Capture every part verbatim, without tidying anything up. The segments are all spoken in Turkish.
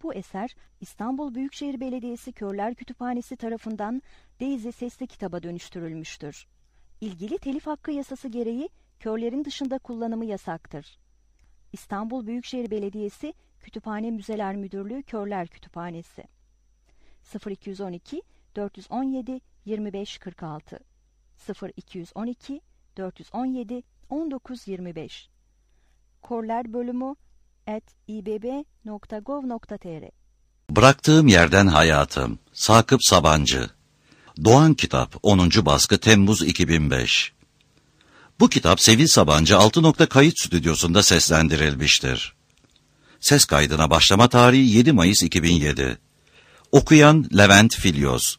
Bu eser İstanbul Büyükşehir Belediyesi Körler Kütüphanesi tarafından Daisy sesli kitaba dönüştürülmüştür. İlgili telif hakkı yasası gereği körlerin dışında kullanımı yasaktır. İstanbul Büyükşehir Belediyesi Kütüphane Müzeler Müdürlüğü Körler Kütüphanesi sıfır iki on iki dört on yedi yirmi beş kırk altı sıfır iki on iki dört on yedi on dokuz yirmi beş Körler bölümü at i b b nokta gov nokta t r Bıraktığım Yerden Hayatım, Sakıp Sabancı. Doğan Kitap, onuncu baskı, Temmuz iki bin beş. Bu kitap Sevil Sabancı altı nokta Kayıt Stüdyosu'nda seslendirilmiştir. Ses kaydına başlama tarihi yedi Mayıs iki bin yedi. Okuyan Levent Filyos.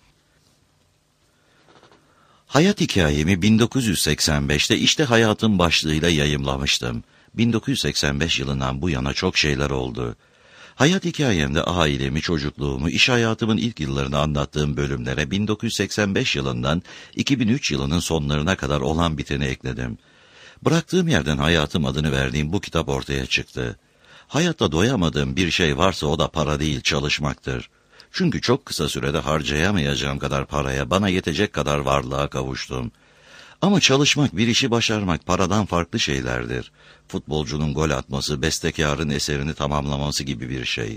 Hayat hikayemi bin dokuz yüz seksen beşte İşte Hayatım başlığıyla yayımlamıştım. bin dokuz yüz seksen beş yılından bu yana çok şeyler oldu. Hayat hikayemde ailemi, çocukluğumu, iş hayatımın ilk yıllarını anlattığım bölümlere bin dokuz yüz seksen beş yılından iki bin üç yılının sonlarına kadar olan biteni ekledim. Bıraktığım Yerden Hayatım adını verdiğim bu kitap ortaya çıktı. Hayatta doyamadığım bir şey varsa o da para değil, çalışmaktır. Çünkü çok kısa sürede harcayamayacağım kadar paraya, bana yetecek kadar varlığa kavuştum. Ama çalışmak, bir işi başarmak paradan farklı şeylerdir. Futbolcunun gol atması, bestekarın eserini tamamlaması gibi bir şey.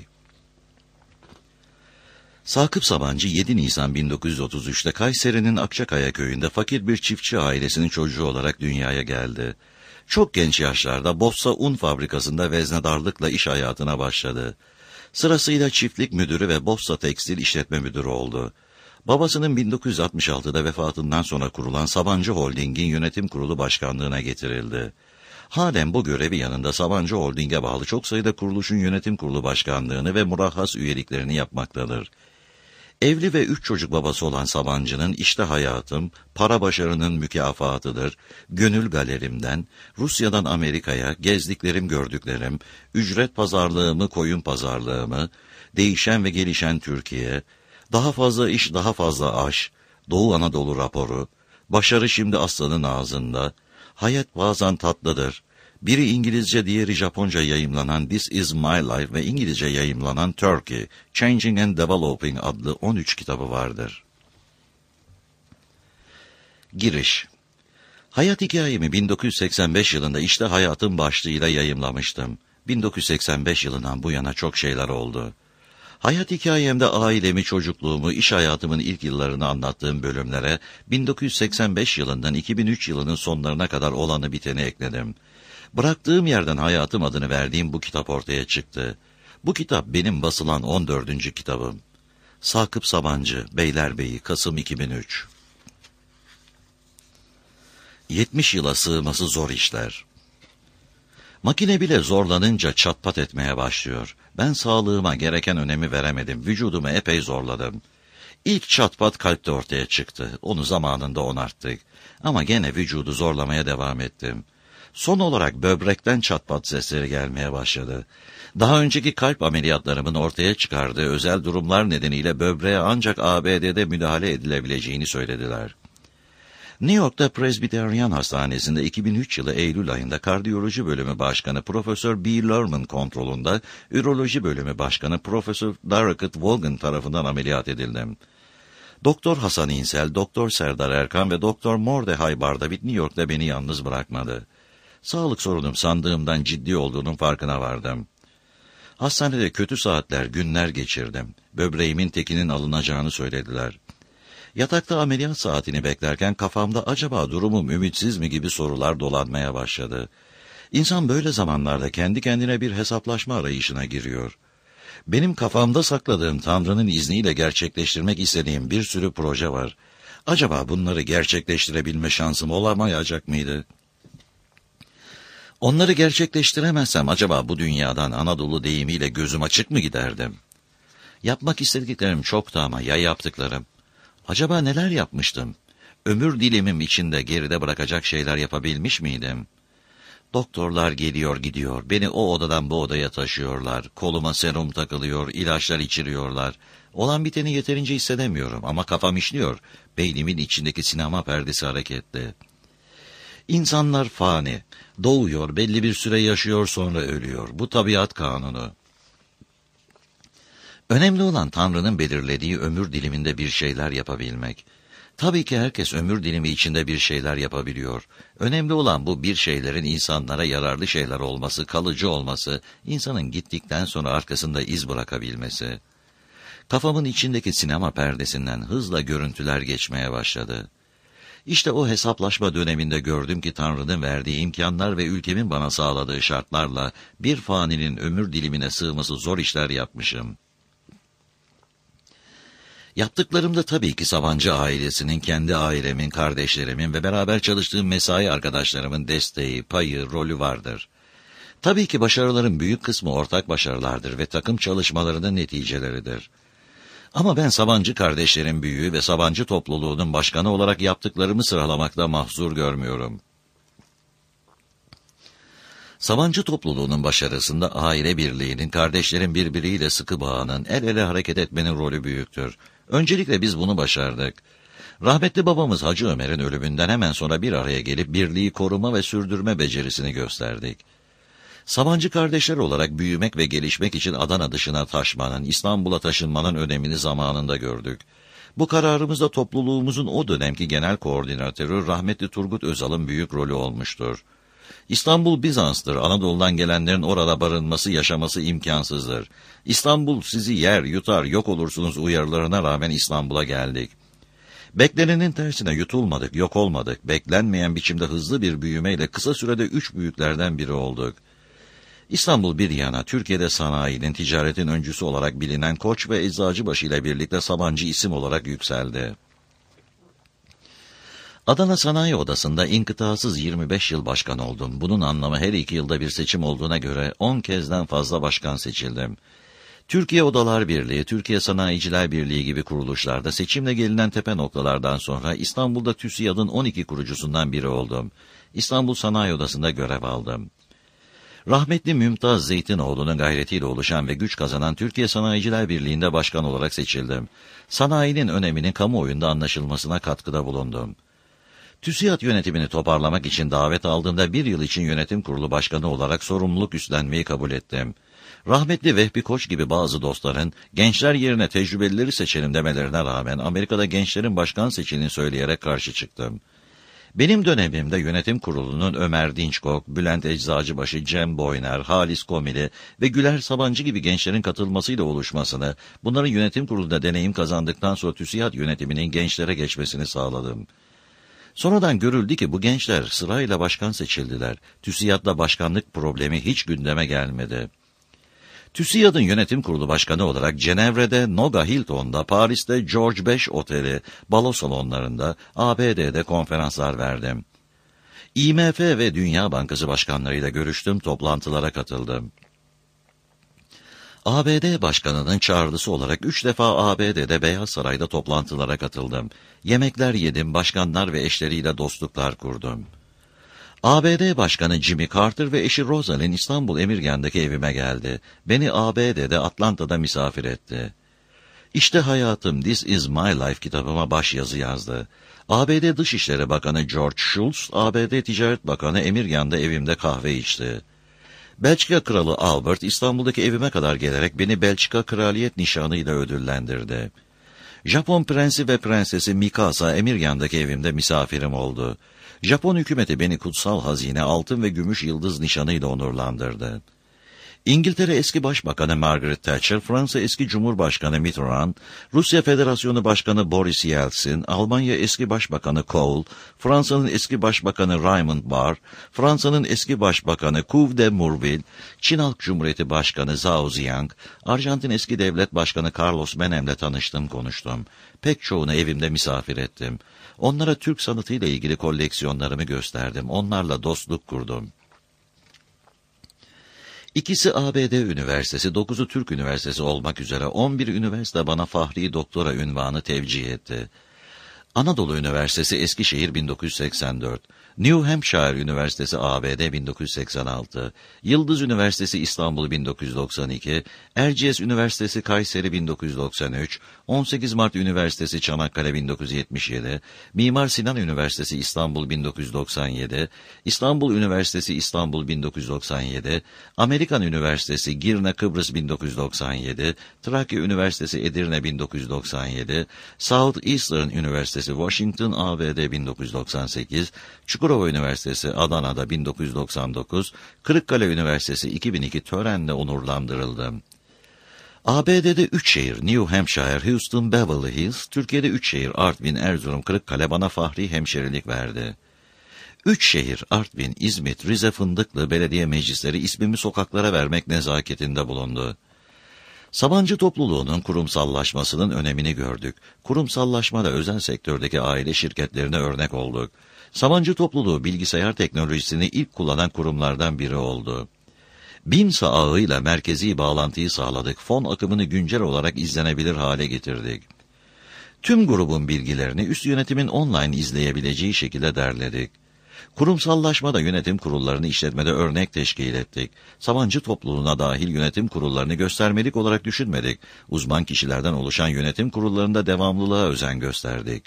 Sakıp Sabancı yedi Nisan bin dokuz yüz otuz üçte Kayseri'nin Akçakaya köyünde fakir bir çiftçi ailesinin çocuğu olarak dünyaya geldi. Çok genç yaşlarda Bossa Un fabrikasında veznedarlıkla iş hayatına başladı. Sırasıyla çiftlik müdürü ve Bossa Tekstil işletme müdürü oldu. Babasının bin dokuz yüz altmış altıda vefatından sonra kurulan Sabancı Holding'in yönetim kurulu başkanlığına getirildi. Halen bu görevi yanında Sabancı Holding'e bağlı çok sayıda kuruluşun yönetim kurulu başkanlığını ve murahhas üyeliklerini yapmaktadır. Evli ve üç çocuk babası olan Sabancı'nın İşte Hayatım, Para Başarının Mükafatıdır, Gönül Galerimden, Rusya'dan Amerika'ya, Gezdiklerim Gördüklerim, Ücret Pazarlığımı Koyun Pazarlığımı, Değişen ve Gelişen Türkiye, Daha Fazla İş Daha Fazla Aş, Doğu Anadolu Raporu, Başarı Şimdi Aslanın Ağzında, Hayat Bazen Tatlıdır, biri İngilizce diğeri Japonca yayımlanan This Is My Life ve İngilizce yayımlanan Turkey, Changing and Developing adlı on üç kitabı vardır. Giriş. Hayat hikayemi bin dokuz yüz seksen beş yılında İşte Hayatım başlığıyla yayımlamıştım. bin dokuz yüz seksen beş yılından bu yana çok şeyler oldu. Hayat hikayemde ailemi, çocukluğumu, iş hayatımın ilk yıllarını anlattığım bölümlere bin dokuz yüz seksen beş yılından iki bin üç yılının sonlarına kadar olanı biteni ekledim. Bıraktığım Yerden Hayatım adını verdiğim bu kitap ortaya çıktı. Bu kitap benim basılan on dördüncü kitabım. Sakıp Sabancı, Beylerbeyi, Kasım iki bin üç. yetmiş yıla sığması zor işler. Makine bile zorlanınca çatpat etmeye başlıyor. Ben sağlığıma gereken önemi veremedim. Vücudumu epey zorladım. İlk çatpat kalpte ortaya çıktı. Onu zamanında onarttık. Ama gene vücudu zorlamaya devam ettim. Son olarak böbrekten çatpat sesleri gelmeye başladı. Daha önceki kalp ameliyatlarımın ortaya çıkardığı özel durumlar nedeniyle böbreğe ancak A B D'de müdahale edilebileceğini söylediler. New York'ta Presbyterian Hastanesi'nde iki bin üç yılı Eylül ayında Kardiyoloji Bölümü Başkanı Profesör B. Lerman kontrolünde Üroloji Bölümü Başkanı Profesör Darrell Vaughan tarafından ameliyat edildim. Doktor Hasan İnsel, Doktor Serdar Erkan ve Doktor Mordecai Bardavit New York'ta beni yalnız bırakmadı. Sağlık sorunum sandığımdan ciddi olduğunun farkına vardım. Hastanede kötü saatler, günler geçirdim. Böbreğimin tekinin alınacağını söylediler. Yatakta ameliyat saatini beklerken kafamda acaba durumum ümitsiz mi gibi sorular dolanmaya başladı. İnsan böyle zamanlarda kendi kendine bir hesaplaşma arayışına giriyor. Benim kafamda sakladığım Tanrı'nın izniyle gerçekleştirmek istediğim bir sürü proje var. Acaba bunları gerçekleştirebilme şansım olamayacak mıydı? Onları gerçekleştiremezsem acaba bu dünyadan Anadolu deyimiyle gözüm açık mı giderdim? Yapmak istediklerim çoktu ama ya yaptıklarım? Acaba neler yapmıştım? Ömür dilimim içinde geride bırakacak şeyler yapabilmiş miydim? Doktorlar geliyor gidiyor, beni o odadan bu odaya taşıyorlar, koluma serum takılıyor, ilaçlar içiriyorlar. Olan biteni yeterince hissedemiyorum ama kafam işliyor, beynimin içindeki sinema perdesi hareketli. İnsanlar fani, doğuyor, belli bir süre yaşıyor sonra ölüyor, bu tabiat kanunu. Önemli olan Tanrı'nın belirlediği ömür diliminde bir şeyler yapabilmek. Tabii ki herkes ömür dilimi içinde bir şeyler yapabiliyor. Önemli olan bu bir şeylerin insanlara yararlı şeyler olması, kalıcı olması, insanın gittikten sonra arkasında iz bırakabilmesi. Kafamın içindeki sinema perdesinden hızla görüntüler geçmeye başladı. İşte o hesaplaşma döneminde gördüm ki Tanrı'nın verdiği imkanlar ve ülkemin bana sağladığı şartlarla bir faninin ömür dilimine sığması zor işler yapmışım. Yaptıklarımda tabii ki Sabancı ailesinin, kendi ailemin, kardeşlerimin ve beraber çalıştığım mesai arkadaşlarımın desteği, payı, rolü vardır. Tabii ki başarıların büyük kısmı ortak başarılardır ve takım çalışmalarının neticeleridir. Ama ben Sabancı kardeşlerin büyüğü ve Sabancı topluluğunun başkanı olarak yaptıklarımı sıralamakta mahzur görmüyorum. Sabancı topluluğunun başarısında aile birliğinin, kardeşlerin birbiriyle sıkı bağının, el ele hareket etmenin rolü büyüktür. Öncelikle biz bunu başardık. Rahmetli babamız Hacı Ömer'in ölümünden hemen sonra bir araya gelip birliği koruma ve sürdürme becerisini gösterdik. Sabancı kardeşler olarak büyümek ve gelişmek için Adana dışına taşmanın, İstanbul'a taşınmanın önemini zamanında gördük. Bu kararımızda topluluğumuzun o dönemki genel koordinatörü rahmetli Turgut Özal'ın büyük rolü olmuştur. İstanbul Bizans'tır. Anadolu'dan gelenlerin orada barınması, yaşaması imkansızdır. İstanbul sizi yer, yutar, yok olursunuz uyarılarına rağmen İstanbul'a geldik. Beklenenin tersine yutulmadık, yok olmadık. Beklenmeyen biçimde hızlı bir büyümeyle kısa sürede üç büyüklerden biri olduk. İstanbul bir yana, Türkiye'de sanayinin, ticaretin öncüsü olarak bilinen Koç ve Eczacıbaşı ile birlikte Sabancı isim olarak yükseldi. Adana Sanayi Odası'nda inkıtasız yirmi beş yıl başkan oldum. Bunun anlamı her iki yılda bir seçim olduğuna göre on kezden fazla başkan seçildim. Türkiye Odalar Birliği, Türkiye Sanayiciler Birliği gibi kuruluşlarda seçimle gelinen tepe noktalardan sonra İstanbul'da TÜSİAD'ın on iki kurucusundan biri oldum. İstanbul Sanayi Odası'nda görev aldım. Rahmetli Mümtaz Zeytinoğlu'nun gayretiyle oluşan ve güç kazanan Türkiye Sanayiciler Birliği'nde başkan olarak seçildim. Sanayinin öneminin kamuoyunda anlaşılmasına katkıda bulundum. TÜSİAD yönetimini toparlamak için davet aldığımda bir yıl için yönetim kurulu başkanı olarak sorumluluk üstlenmeyi kabul ettim. Rahmetli Vehbi Koç gibi bazı dostların gençler yerine tecrübelileri seçelim demelerine rağmen Amerika'da gençlerin başkan seçilini söyleyerek karşı çıktım. Benim dönemimde yönetim kurulunun Ömer Dinçkok, Bülent Eczacıbaşı, Cem Boyner, Halis Komili ve Güler Sabancı gibi gençlerin katılmasıyla oluşmasını, bunların yönetim kurulunda deneyim kazandıktan sonra TÜSİAD yönetiminin gençlere geçmesini sağladım. Sonradan görüldü ki bu gençler sırayla başkan seçildiler. TÜSİAD'la başkanlık problemi hiç gündeme gelmedi. TÜSİAD'ın yönetim kurulu başkanı olarak Cenevre'de, Noga Hilton'da, Paris'te George Beş Oteli, balo salonlarında, A B D'de konferanslar verdim. I M F ve Dünya Bankası başkanlarıyla görüştüm, toplantılara katıldım. A B D Başkanı'nın çağrısı olarak üç defa A B D'de Beyaz Saray'da toplantılara katıldım. Yemekler yedim, başkanlar ve eşleriyle dostluklar kurdum. A B D Başkanı Jimmy Carter ve eşi Rosalind İstanbul Emirgan'daki evime geldi. Beni A B D'de Atlanta'da misafir etti. İşte hayatım, This Is My Life kitabıma başyazı yazdı. A B D Dışişleri Bakanı George Shultz, A B D Ticaret Bakanı Emirgan'da evimde kahve içti. Belçika Kralı Albert İstanbul'daki evime kadar gelerek beni Belçika Kraliyet Nişanı'yla ödüllendirdi. Japon Prensi ve Prensesi Mikasa Emirgan'daki evimde misafirim oldu. Japon hükümeti beni kutsal hazine, altın ve gümüş yıldız nişanıyla onurlandırdı. İngiltere eski Başbakanı Margaret Thatcher, Fransa eski Cumhurbaşkanı Mitterrand, Rusya Federasyonu Başkanı Boris Yeltsin, Almanya eski Başbakanı Kohl, Fransa'nın eski Başbakanı Raymond Barre, Fransa'nın eski Başbakanı Couve de Morville, Çin Halk Cumhuriyeti Başkanı Zhao Ziyang, Arjantin eski Devlet Başkanı Carlos Menem'le tanıştım, konuştum. Pek çoğunu evimde misafir ettim. Onlara Türk sanatıyla ilgili koleksiyonlarımı gösterdim. Onlarla dostluk kurdum. İkisi A B D Üniversitesi, dokuzu Türk Üniversitesi olmak üzere on bir üniversite bana Fahri Doktora unvanı tevcih etti. Anadolu Üniversitesi Eskişehir bin dokuz yüz seksen dört, New Hampshire Üniversitesi A B D bin dokuz yüz seksen altı, Yıldız Üniversitesi İstanbul bin dokuz yüz doksan iki, Erciyes Üniversitesi Kayseri bin dokuz yüz doksan üç, on sekiz Mart Üniversitesi Çanakkale bin dokuz yüz yetmiş yedi, Mimar Sinan Üniversitesi İstanbul bin dokuz yüz doksan yedi, İstanbul Üniversitesi İstanbul bin dokuz yüz doksan yedi, Amerikan Üniversitesi Girne Kıbrıs bin dokuz yüz doksan yedi, Trakya Üniversitesi Edirne bin dokuz yüz doksan yedi, Southeastern Üniversitesi Washington A B D bin dokuz yüz doksan sekiz, Çukurova Üniversitesi Adana'da bin dokuz yüz doksan dokuz, Kırıkkale Üniversitesi iki bin iki törenle onurlandırıldı. A B D'de üç şehir New Hampshire, Houston, Beverly Hills, Türkiye'de üç şehir Artvin, Erzurum, Kırıkkale bana fahri hemşerilik verdi. Üç şehir Artvin, İzmit, Rize Fındıklı belediye meclisleri ismimi sokaklara vermek nezaketinde bulundu. Sabancı topluluğunun kurumsallaşmasının önemini gördük. Kurumsallaşmada özel sektördeki aile şirketlerine örnek olduk. Sabancı topluluğu bilgisayar teknolojisini ilk kullanan kurumlardan biri oldu. BİMSA ağıyla merkezi bağlantıyı sağladık. Fon akımını güncel olarak izlenebilir hale getirdik. Tüm grubun bilgilerini üst yönetimin online izleyebileceği şekilde derledik. Kurumsallaşmada yönetim kurullarını işletmede örnek teşkil ettik. Sabancı topluluğuna dahil yönetim kurullarını göstermelik olarak düşünmedik. Uzman kişilerden oluşan yönetim kurullarında devamlılığa özen gösterdik.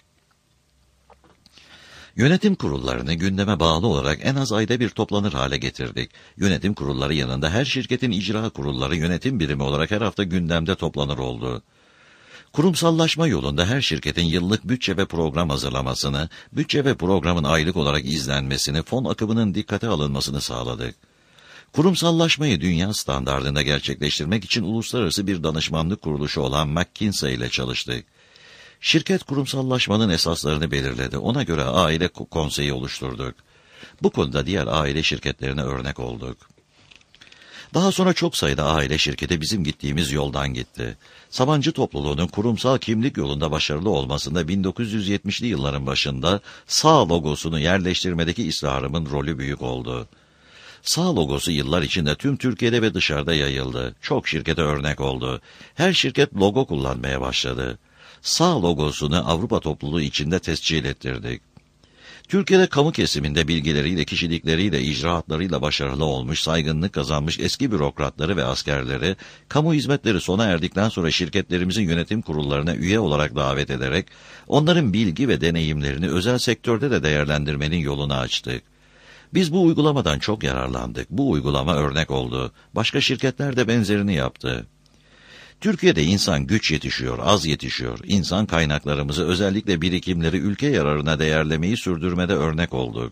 Yönetim kurullarını gündeme bağlı olarak en az ayda bir toplanır hale getirdik. Yönetim kurulları yanında her şirketin icra kurulları yönetim birimi olarak her hafta gündemde toplanır oldu. Kurumsallaşma yolunda her şirketin yıllık bütçe ve program hazırlamasını, bütçe ve programın aylık olarak izlenmesini, fon akımının dikkate alınmasını sağladık. Kurumsallaşmayı dünya standardında gerçekleştirmek için uluslararası bir danışmanlık kuruluşu olan McKinsey ile çalıştık. Şirket kurumsallaşmanın esaslarını belirledi. Ona göre aile konseyi oluşturduk. Bu konuda diğer aile şirketlerine örnek olduk. Daha sonra çok sayıda aile şirketi bizim gittiğimiz yoldan gitti. Sabancı topluluğunun kurumsal kimlik yolunda başarılı olmasında bin dokuz yüz yetmişli yılların başında sağ logosunu yerleştirmedeki ısrarımın rolü büyük oldu. Sağ logosu yıllar içinde tüm Türkiye'de ve dışarıda yayıldı. Çok şirkete örnek oldu. Her şirket logo kullanmaya başladı. Sağ logosunu Avrupa topluluğu içinde tescil ettirdik. Türkiye'de kamu kesiminde bilgileriyle, kişilikleriyle, icraatlarıyla başarılı olmuş, saygınlık kazanmış eski bürokratları ve askerleri, kamu hizmetleri sona erdikten sonra şirketlerimizin yönetim kurullarına üye olarak davet ederek, onların bilgi ve deneyimlerini özel sektörde de değerlendirmenin yolunu açtık. Biz bu uygulamadan çok yararlandık. Bu uygulama örnek oldu. Başka şirketler de benzerini yaptı. Türkiye'de insan güç yetişiyor, az yetişiyor. İnsan kaynaklarımızı, özellikle birikimleri ülke yararına değerlemeyi sürdürmede örnek olduk.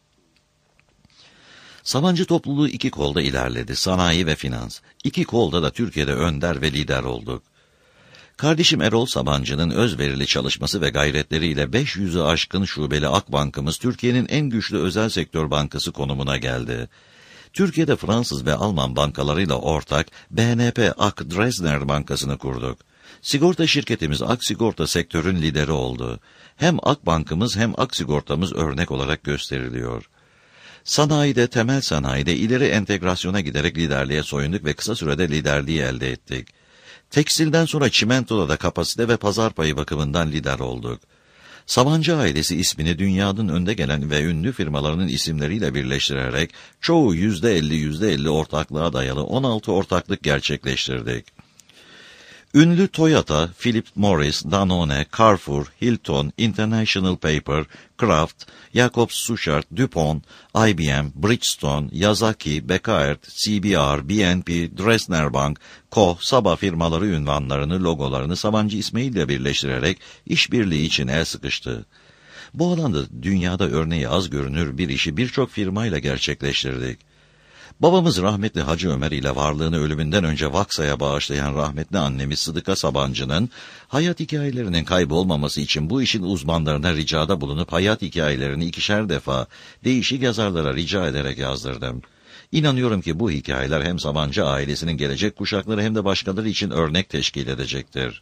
Sabancı topluluğu iki kolda ilerledi, sanayi ve finans. İki kolda da Türkiye'de önder ve lider olduk. Kardeşim Erol Sabancı'nın özverili çalışması ve gayretleriyle beş yüzü aşkın şubeli Akbank'ımız Türkiye'nin en güçlü özel sektör bankası konumuna geldi. Türkiye'de Fransız ve Alman bankalarıyla ortak B N P Ak Dresdner Bankası'nı kurduk. Sigorta şirketimiz Ak Sigorta sektörün lideri oldu. Hem Ak Bankımız hem Ak Sigortamız örnek olarak gösteriliyor. Sanayide, temel sanayide ileri entegrasyona giderek liderliğe soyunduk ve kısa sürede liderliği elde ettik. Tekstilden sonra çimentoda da kapasite ve pazar payı bakımından lider olduk. Sabancı ailesi ismini dünyanın önde gelen ve ünlü firmalarının isimleriyle birleştirerek çoğu yüzde elli yüzde elli ortaklığa dayalı on altı ortaklık gerçekleştirdik. Ünlü Toyota, Philip Morris, Danone, Carrefour, Hilton, International Paper, Kraft, Jacobs Suchard, DuPont, I B M, Bridgestone, Yazaki, Bekaert, C B R, B N P, Dresdner Bank, Koch, Saba firmaları ünvanlarını, logolarını Sabancı ismiyle birleştirerek işbirliği için el sıkıştı. Bu alanda dünyada örneği az görünür bir işi birçok firmayla gerçekleştirdik. Babamız rahmetli Hacı Ömer ile varlığını ölümünden önce Vaksa'ya bağışlayan rahmetli annemiz Sıdıka Sabancı'nın hayat hikayelerinin kaybolmaması için bu işin uzmanlarına ricada bulunup hayat hikayelerini ikişer defa değişik yazarlara rica ederek yazdırdım. İnanıyorum ki bu hikayeler hem Sabancı ailesinin gelecek kuşakları hem de başkaları için örnek teşkil edecektir.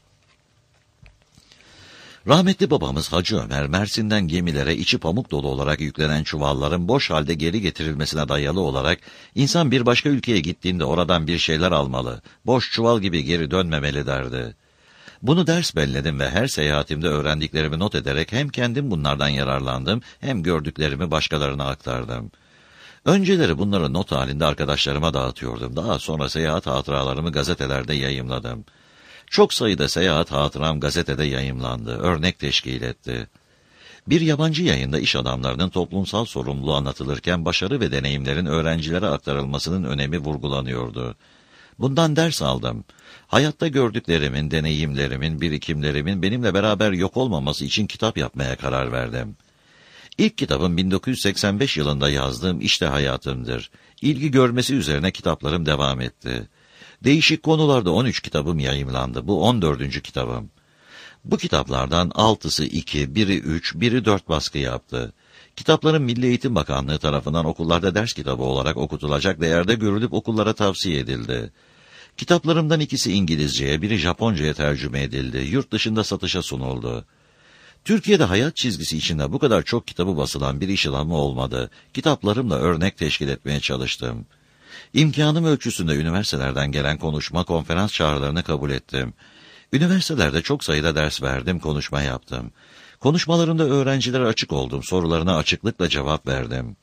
Rahmetli babamız Hacı Ömer, Mersin'den gemilere içi pamuk dolu olarak yüklenen çuvalların boş halde geri getirilmesine dayalı olarak, insan bir başka ülkeye gittiğinde oradan bir şeyler almalı, boş çuval gibi geri dönmemeli derdi. Bunu ders belledim ve her seyahatimde öğrendiklerimi not ederek hem kendim bunlardan yararlandım hem gördüklerimi başkalarına aktardım. Önceleri bunları not halinde arkadaşlarıma dağıtıyordum. Daha sonra seyahat hatıralarımı gazetelerde yayımladım. Çok sayıda seyahat hatıram gazetede yayımlandı, örnek teşkil etti. Bir yabancı yayında iş adamlarının toplumsal sorumluluğu anlatılırken başarı ve deneyimlerin öğrencilere aktarılmasının önemi vurgulanıyordu. Bundan ders aldım. Hayatta gördüklerimin, deneyimlerimin, birikimlerimin benimle beraber yok olmaması için kitap yapmaya karar verdim. İlk kitabım bin dokuz yüz seksen beş yılında yazdığım İşte Hayatımdır. İlgi görmesi üzerine kitaplarım devam etti. Değişik konularda on üç kitabım yayımlandı. Bu on dördüncü kitabım. Bu kitaplardan altısı iki, biri üç, biri dört baskı yaptı. Kitaplarım Milli Eğitim Bakanlığı tarafından okullarda ders kitabı olarak okutulacak değerde görülüp okullara tavsiye edildi. Kitaplarımdan ikisi İngilizceye, biri Japonca'ya tercüme edildi. Yurt dışında satışa sunuldu. Türkiye'de hayat çizgisi içinde bu kadar çok kitabı basılan bir iş adamı olmadı. Kitaplarımla örnek teşkil etmeye çalıştım. İmkanım ölçüsünde üniversitelerden gelen konuşma, konferans çağrılarını kabul ettim. Üniversitelerde çok sayıda ders verdim, konuşma yaptım. Konuşmalarımda öğrencilere açık oldum, sorularına açıklıkla cevap verdim.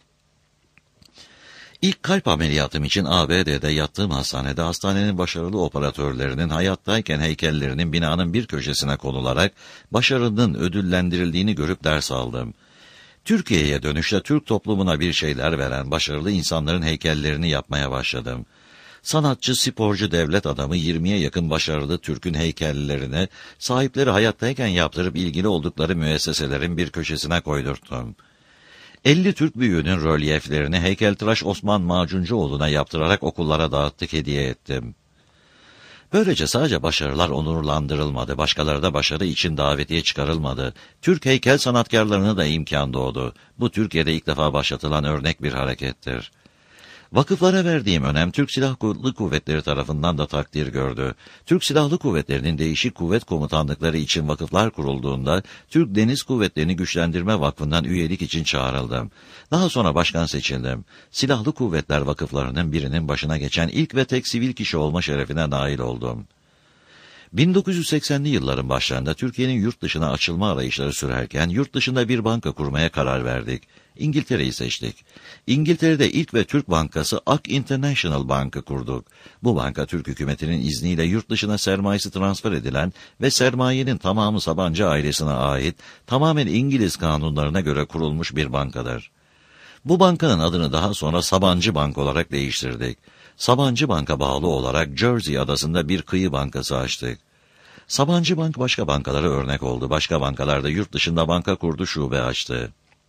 İlk kalp ameliyatım için A B D'de yattığım hastanede hastanenin başarılı operatörlerinin hayattayken heykellerinin binanın bir köşesine konularak başarının ödüllendirildiğini görüp ders aldım. Türkiye'ye dönüşte Türk toplumuna bir şeyler veren başarılı insanların heykellerini yapmaya başladım. Sanatçı, sporcu, devlet adamı yirmiye yakın başarılı Türk'ün heykellerini sahipleri hayattayken yaptırıp ilgili oldukları müesseselerin bir köşesine koydurttum. elli Türk büyüğünün rölyeflerini heykeltıraş Osman Macuncuoğlu'na yaptırarak okullara dağıttık, hediye ettim. Böylece sadece başarılar onurlandırılmadı, başkaları da başarı için davetiye çıkarılmadı. Türk heykel sanatkarlarına da imkan doğdu. Bu Türkiye'de ilk defa başlatılan örnek bir harekettir. Vakıflara verdiğim önem Türk Silahlı Kuvvetleri tarafından da takdir gördü. Türk Silahlı Kuvvetleri'nin değişik kuvvet komutanlıkları için vakıflar kurulduğunda Türk Deniz Kuvvetleri'ni Güçlendirme Vakfı'ndan üyelik için çağrıldım. Daha sonra başkan seçildim. Silahlı Kuvvetler Vakıflarının birinin başına geçen ilk ve tek sivil kişi olma şerefine nail oldum. bin dokuz yüz seksenli yılların başlarında Türkiye'nin yurt dışına açılma arayışları sürerken yurt dışında bir banka kurmaya karar verdik. İngiltere'yi seçtik. İngiltere'de ilk ve Türk bankası Ak International Bank'ı kurduk. Bu banka Türk hükümetinin izniyle yurt dışına sermayesi transfer edilen ve sermayenin tamamı Sabancı ailesine ait, tamamen İngiliz kanunlarına göre kurulmuş bir bankadır. Bu bankanın adını daha sonra Sabancı Bank olarak değiştirdik. Sabancı Bank'a bağlı olarak Jersey adasında bir kıyı bankası açtık. Sabancı Bank başka bankalara örnek oldu. Başka bankalarda yurt dışında banka kurdu, şube açtı.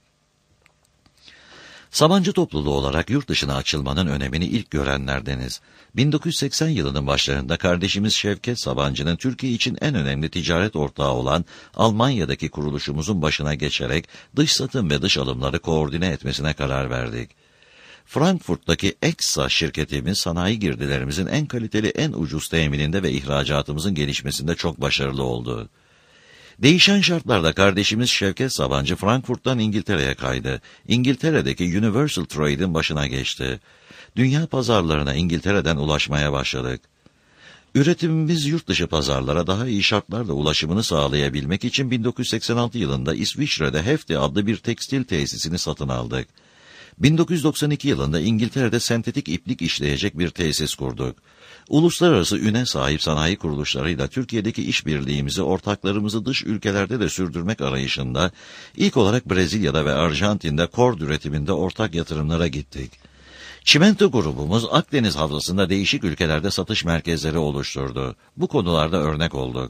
Sabancı topluluğu olarak yurt dışına açılmanın önemini ilk görenlerdeniz. bin dokuz yüz seksen yılının başlarında kardeşimiz Şevket Sabancı'nın Türkiye için en önemli ticaret ortağı olan Almanya'daki kuruluşumuzun başına geçerek dış satım ve dış alımları koordine etmesine karar verdik. Frankfurt'taki Exa şirketimiz sanayi girdilerimizin en kaliteli, en ucuz temininde ve ihracatımızın gelişmesinde çok başarılı oldu. Değişen şartlarda kardeşimiz Şevket Sabancı Frankfurt'tan İngiltere'ye kaydı. İngiltere'deki Universal Trade'in başına geçti. Dünya pazarlarına İngiltere'den ulaşmaya başladık. Üretimimiz yurt dışı pazarlara daha iyi şartlarla ulaşımını sağlayabilmek için bin dokuz yüz seksen altı yılında İsviçre'de Hefti adlı bir tekstil tesisini satın aldık. bin dokuz yüz doksan iki yılında İngiltere'de sentetik iplik işleyecek bir tesis kurduk. Uluslararası üne sahip sanayi kuruluşlarıyla Türkiye'deki işbirliğimizi, ortaklarımızı dış ülkelerde de sürdürmek arayışında ilk olarak Brezilya'da ve Arjantin'de kord üretiminde ortak yatırımlara gittik. Çimento grubumuz Akdeniz havzasında değişik ülkelerde satış merkezleri oluşturdu. Bu konularda örnek olduk.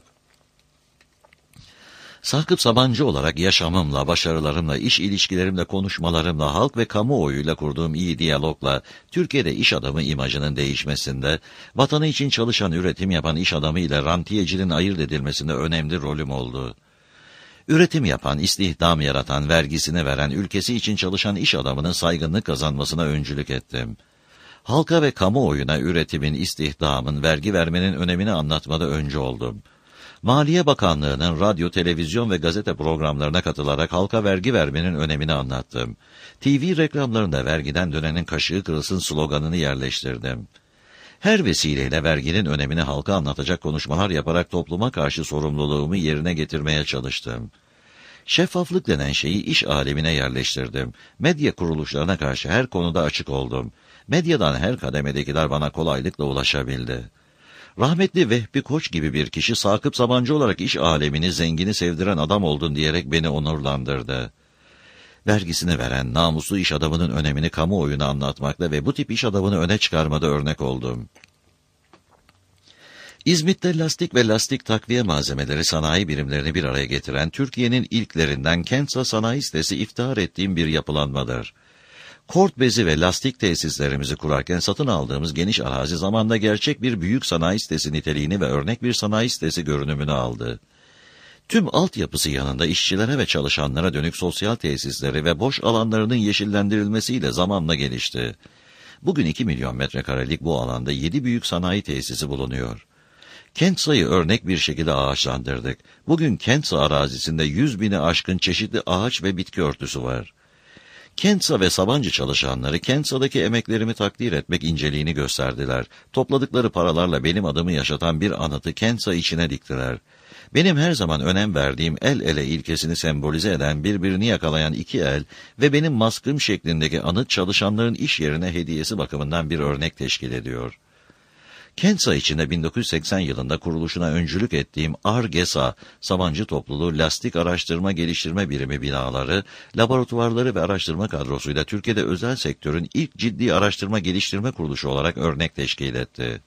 Sakıp Sabancı olarak yaşamımla, başarılarımla, iş ilişkilerimle, konuşmalarımla, halk ve kamuoyuyla kurduğum iyi diyalogla, Türkiye'de iş adamı imajının değişmesinde, vatanı için çalışan, üretim yapan iş adamı ile rantiyecinin ayırt edilmesinde önemli rolüm oldu. Üretim yapan, istihdam yaratan, vergisini veren, ülkesi için çalışan iş adamının saygınlık kazanmasına öncülük ettim. Halka ve kamuoyuna üretimin, istihdamın, vergi vermenin önemini anlatmada öncü oldum. Maliye Bakanlığı'nın radyo, televizyon ve gazete programlarına katılarak halka vergi vermenin önemini anlattım. T V reklamlarında vergiden dönenin kaşığı kırılsın sloganını yerleştirdim. Her vesileyle verginin önemini halka anlatacak konuşmalar yaparak topluma karşı sorumluluğumu yerine getirmeye çalıştım. Şeffaflık denen şeyi iş alemine yerleştirdim. Medya kuruluşlarına karşı her konuda açık oldum. Medyadan her kademedekiler bana kolaylıkla ulaşabildi. Rahmetli Vehbi Koç gibi bir kişi Sakıp Sabancı olarak iş alemini zengini sevdiren adam oldun diyerek beni onurlandırdı. Vergisini veren namuslu iş adamının önemini kamuoyuna anlatmakla ve bu tip iş adamını öne çıkarmada örnek oldum. İzmit'te lastik ve lastik takviye malzemeleri sanayi birimlerini bir araya getiren Türkiye'nin ilklerinden Kensa Sanayi Sitesi iftihar ettiğim bir yapılanmadır. Kort bezi ve lastik tesislerimizi kurarken satın aldığımız geniş arazi zamanda gerçek bir büyük sanayi sitesi niteliğini ve örnek bir sanayi sitesi görünümünü aldı. Tüm altyapısı yanında işçilere ve çalışanlara dönük sosyal tesisleri ve boş alanlarının yeşillendirilmesiyle zamanla gelişti. Bugün iki milyon metrekarelik bu alanda yedi büyük sanayi tesisi bulunuyor. Kentsa'yı örnek bir şekilde ağaçlandırdık. Bugün Kentsa arazisinde yüz bini aşkın çeşitli ağaç ve bitki örtüsü var. Kentsa ve Sabancı çalışanları Kentsa'daki emeklerimi takdir etmek inceliğini gösterdiler. Topladıkları paralarla benim adımı yaşatan bir anıtı Kentsa içine diktiler. Benim her zaman önem verdiğim el ele ilkesini sembolize eden birbirini yakalayan iki el ve benim maskım şeklindeki anıt çalışanların iş yerine hediyesi bakımından bir örnek teşkil ediyor. Kentsa içinde bin dokuz yüz seksen yılında kuruluşuna öncülük ettiğim ARGESA, Sabancı Topluluğu Lastik Araştırma Geliştirme Birimi binaları, laboratuvarları ve araştırma kadrosuyla Türkiye'de özel sektörün ilk ciddi araştırma geliştirme kuruluşu olarak örnek teşkil etti.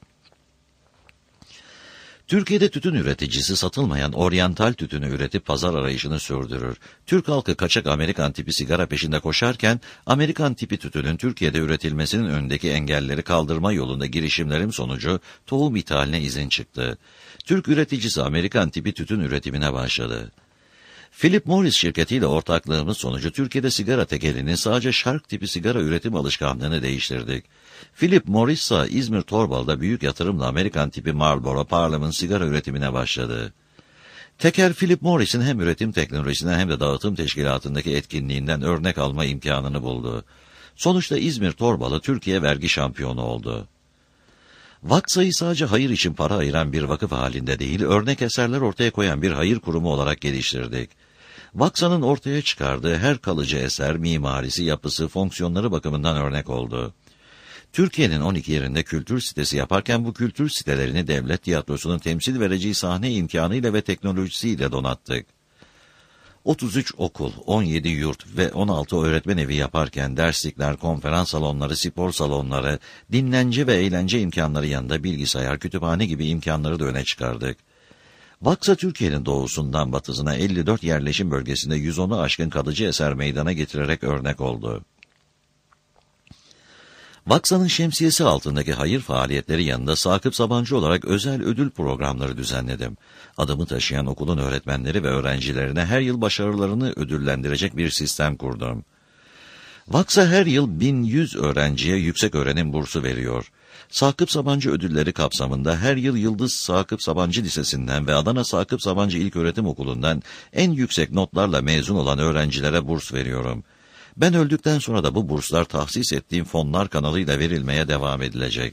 Türkiye'de tütün üreticisi satılmayan oryantal tütünü üretip pazar arayışını sürdürür. Türk halkı kaçak Amerikan tipi sigara peşinde koşarken, Amerikan tipi tütünün Türkiye'de üretilmesinin önündeki engelleri kaldırma yolunda girişimlerim sonucu tohum ithaline izin çıktı. Türk üreticisi Amerikan tipi tütün üretimine başladı. Philip Morris şirketiyle ortaklığımız sonucu Türkiye'de sigara tekelinin sadece şark tipi sigara üretim alışkanlığını değiştirdik. Philip Morris ise İzmir Torbalı'da büyük yatırımla Amerikan tipi Marlboro Parliament sigara üretimine başladı. Tekel Philip Morris'in hem üretim teknolojisinden hem de dağıtım teşkilatındaki etkinliğinden örnek alma imkanını buldu. Sonuçta İzmir Torbalı Türkiye vergi şampiyonu oldu. Vaksa'yı sadece hayır için para ayıran bir vakıf halinde değil, örnek eserler ortaya koyan bir hayır kurumu olarak geliştirdik. Vaksa'nın ortaya çıkardığı her kalıcı eser, mimarisi, yapısı, fonksiyonları bakımından örnek oldu. Türkiye'nin on iki yerinde kültür sitesi yaparken bu kültür sitelerini devlet tiyatrosunun temsil vereceği sahne imkanıyla ve teknolojisiyle donattık. otuz üç okul, on yedi yurt ve on altı öğretmen evi yaparken derslikler, konferans salonları, spor salonları, dinlence ve eğlence imkanları yanında bilgisayar, kütüphane gibi imkanları da öne çıkardık. Vaksa Türkiye'nin doğusundan batısına elli dört yerleşim bölgesinde yüz onu aşkın kalıcı eser meydana getirerek örnek oldu. Vaksa'nın şemsiyesi altındaki hayır faaliyetleri yanında Sakıp Sabancı olarak özel ödül programları düzenledim. Adımı taşıyan okulun öğretmenleri ve öğrencilerine her yıl başarılarını ödüllendirecek bir sistem kurdum. Vaksa her yıl bin yüz öğrenciye yüksek öğrenim bursu veriyor. Sakıp Sabancı ödülleri kapsamında her yıl Yıldız Sakıp Sabancı Lisesi'nden ve Adana Sakıp Sabancı İlköğretim Okulu'ndan en yüksek notlarla mezun olan öğrencilere burs veriyorum. Ben öldükten sonra da bu burslar tahsis ettiğim fonlar kanalıyla verilmeye devam edilecek.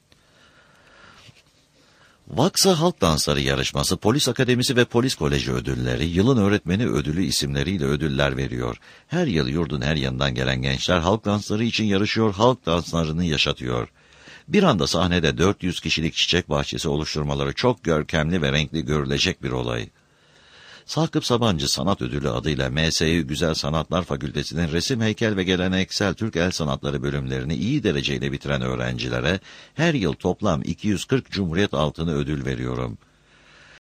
Vaksa Halk Dansları Yarışması, Polis Akademisi ve Polis Koleji ödülleri, Yılın Öğretmeni ödülü isimleriyle ödüller veriyor. Her yıl yurdun her yanından gelen gençler halk dansları için yarışıyor, halk danslarını yaşatıyor. Bir anda sahnede dört yüz kişilik çiçek bahçesi oluşturmaları çok görkemli ve renkli görülecek bir olay. Sakıp Sabancı Sanat Ödülü adıyla M S İ Güzel Sanatlar Fakültesi'nin resim, heykel ve geleneksel Türk el sanatları bölümlerini iyi dereceyle bitiren öğrencilere her yıl toplam iki yüz kırk Cumhuriyet altını ödül veriyorum.